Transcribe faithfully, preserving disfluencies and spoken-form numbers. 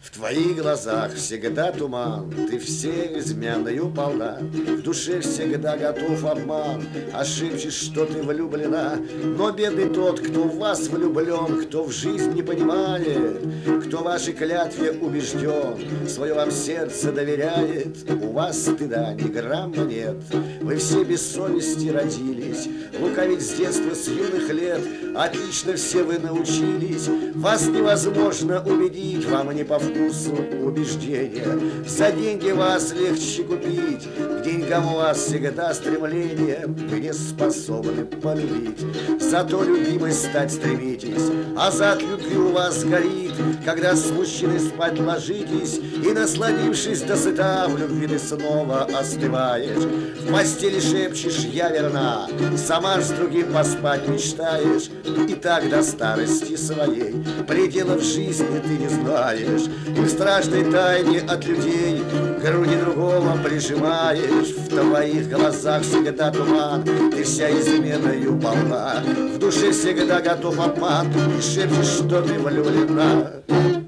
В твоих глазах всегда туман, ты все изменою полна. В душе всегда готов обман, а шепчешь, что ты влюблена. Но бедный тот, кто в вас влюблен, кто в жизнь не понимает, кто вашей клятве убежден, свое вам сердце доверяет. У вас стыда ни грамма нет, вы все без совести родились, лукавить с детства, с юных лет, отлично все вы научились. Вас невозможно убедить, вам не по вкусу убеждения. За деньги вас легче купить, к деньгам у вас всегда стремление. Вы не способны полюбить, зато любимой стать стремитесь. Азарт любви у вас горит, когда с мужчиной спать ложитесь, и, насладившись до сыта, в любви ты снова остываешь. В постели шепчешь: я верна, сама ж с другим поспать мечтаешь. И так до старости своей пределов жизни ты не знаешь. И в страшной тайне от людей груди другого прижимаешь. В твоих глазах всегда туман, ты вся изменою полна. В душе всегда готов обман, и шепчешь, что ты влюблена.